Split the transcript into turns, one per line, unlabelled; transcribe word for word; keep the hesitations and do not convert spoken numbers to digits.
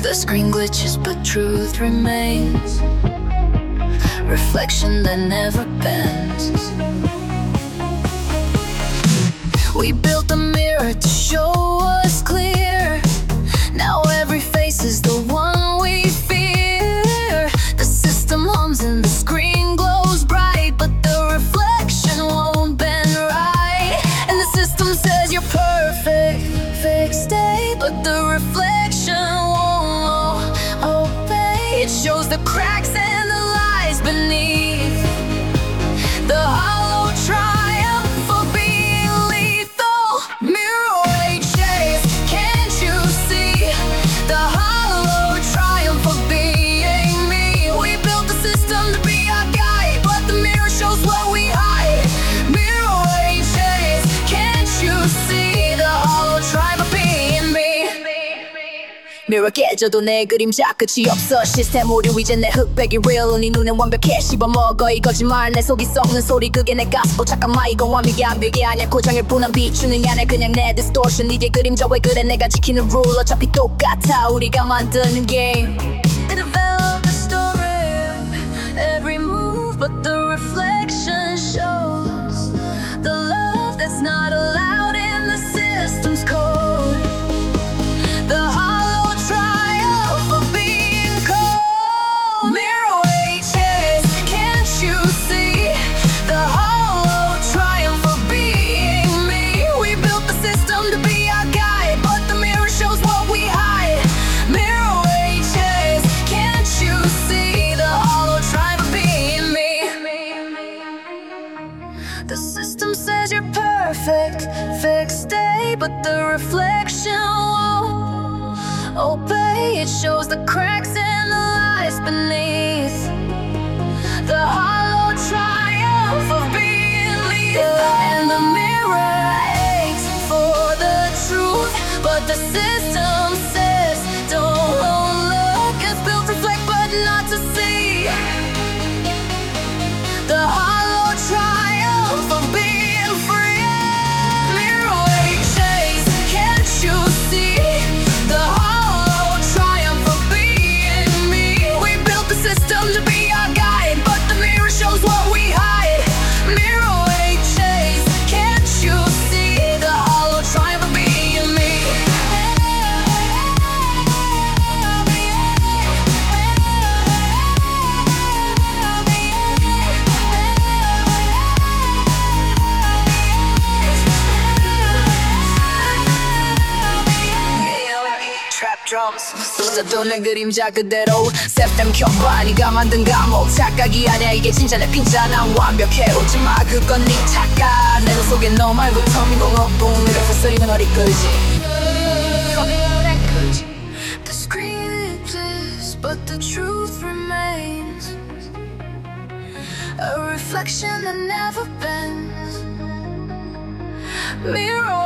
The screen glitches but truth remains. Reflection that never bends. We built a mirror to show us clear. Now every face is the one we fear. The system hums and the screen glows bright, but the reflection won't bend right. And the system says you're perfect, fixed state, but the reflection won't obey. It shows the cracks and the lies beneath. The hollow triumph of being lethal. Mirror weight chase, can't you see? The hollow triumph of being me. We built the system to be our guide, but the mirror shows what we hide. Mirror weight chase, can't you see? The hollow triumph of being me. Mirror 깨져도 내 그림자 끝이 없어. 시스템 오류 이제 내 흑백이 real. 네 눈엔 완벽해 씹어먹어 이 거짓말. 내 속이 썩는 소리 그게 내 가스보. 잠깐만 이건 완벽이 안 비게 아니야. 고정일 뿐 안 비추는 게 아니야. 그냥 내 distortion. 이게 그림자 왜 그래 내가 지키는 rule. 어차피 똑같아 우리가 만드는 game. Develop the story, every move, but the reflection shows the love that's not allowed in the system's code. The hollow triumph of being cold. Mirror weight chase, can't you see? The hollow triumph of being me. We built the system to be our guide, but the mirror shows what we hide. Mirror weight chase, can't you see? The hollow triumph of being me. The system says you're perfect, fixed state, but the reflection won't obey. It shows the cracks and the lies beneath. The hollow triumph of being lethal. And the mirror aches for the truth, but the system says don't look. It's built to reflect but not to see. The hollow triumph of being free. Mirror weight chase, can't you see? The hollow triumph of being me. We built the system to be our guide, but the mirror shows what we hide. Mirror weight chase, can't you see? The hollow triumph of being me. Trap drums 쏟아도 내 그림자 그대로 셉템 켜봐 네가 만든 감옥. 착각이 아니야 이게 진짜 내 핀자. 난 완벽해 웃지마 그건 네 착각. 내 눈 속에 너 말고 터미공 없고 이렇게 소리는 어디 끌지. The screen glitches but the truth remains. A reflection that never bends. Mirror